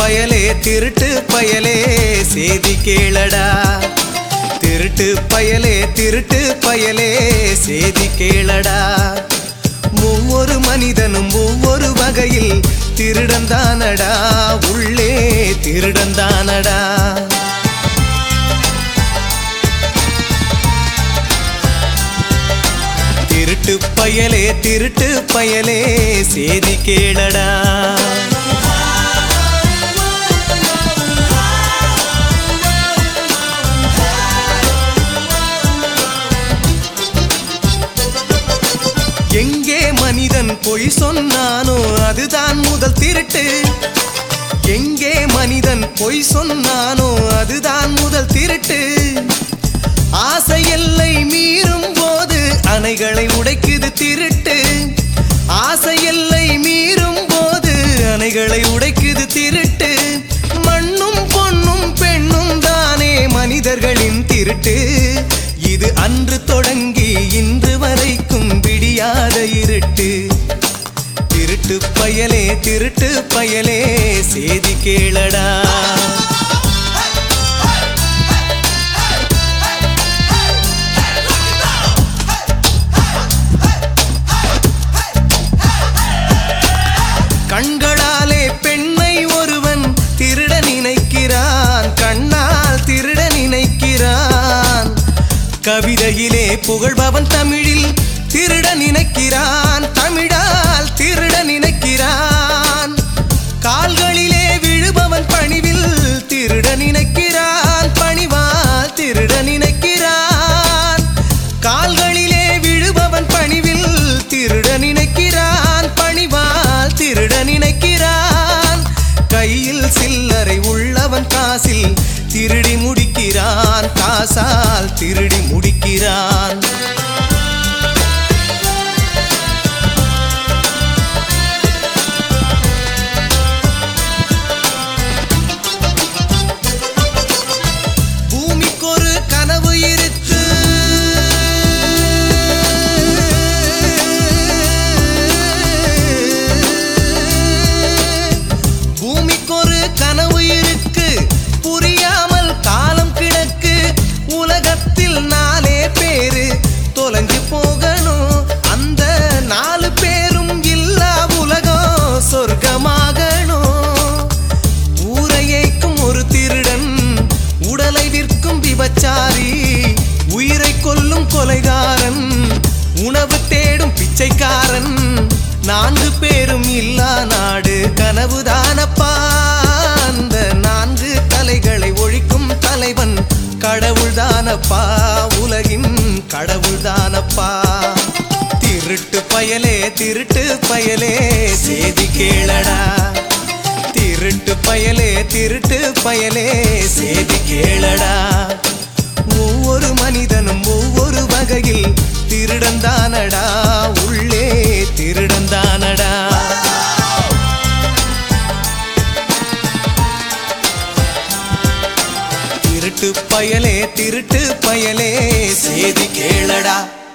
பயலே திருட்டு பயலே சேதி கேளடா. திருட்டு பயலே திருட்டு பயலே சேதி கேளடா. ஒவ்வொரு மனிதனும் ஒவ்வொரு வகையில் திருடந்தானடா, உள்ளே திருடந்தானடா. திருட்டு பயலே திருட்டு பயலே சேதி கேளடா. எங்கே மனிதன் பொய் சொன்னானோ அதுதான் முதல் திருட்டு. எங்கே மனிதன் பொய் சொன்னானோ அதுதான் முதல் திருட்டு. ஆசை எல்லை மீறும் போது அணைகளை உடைக்குது திருட்டு. ஆசை எல்லை மீறும் போது அணைகளை உடைக்குது திருட்டு. மண்ணும் பொன்னும் பெண்ணும் தானே மனிதர்களின் திருட்டு. இது அன்று தொடங்கி இன்று வரைக்கும் விடியாத இருட்டு. திருட்டு பயலே திருட்டு பயலே சேதி கேளடா. கண்களாலே பெண்ணை ஒருவன் திருட நினைக்கிறான், கண்ணால் திருட நினைக்கிறான். கவிதையிலே புகழ்பவன் தமிழில் திருட நினைக்கிறான், தமிழால் திருட நினைக்கிறான். கால்களிலே விழுபவன் பணிவில் திருட நினைக்கிறான், பணிவால் திருட நினைக்கிறான். கால்களிலே விழுபவன் பணிவில் திருட நினைக்கிறான், பணிவால் திருட நினைக்கிறான். கையில் சில்லறை உள்ளவன் காசில் திருடி முடிக்கிறான், காசால் திருடி முடிக்கிறான். பூமிக்கொரு கனவு இருக்கு, பூமிக்கொரு கனவு இருக்கு, புரியாமல் காலம் கிடக்கு. உலகத்தில் 4 பேரு தொலைஞ்சு போகணும், அந்த 4 பேரும் இல்லா உலகம் சொர்க்கமாகணும். ஊரையைக்கும் ஒரு திருடன், உடலை விற்கும் விபச்சாரி, உயிரை கொல்லும் கொலைகாரன், உணவு தேடும் பிச்சைக்காரன். 4 பேரும் இல்லா நாடு கனவுதானப்பா. அந்த 4 தலைகளை ஒழிக்கும் தலைவன் கடவுள்தானப்பா, உலகின் கடவுள்தானப்பா. திருட்டு பயலே திருட்டு பயலே சேதி கேளடா. திருட்டு பயலே திருட்டு பயலே சேதி கேளடா. ஒவ்வொரு மனிதனும் ஒவ்வொரு வகையில் திருடந்தானடா, உள்ளே திருடந்தானடா. திருட்டு பயலே திருட்டு பயலே சேதி கேளடா.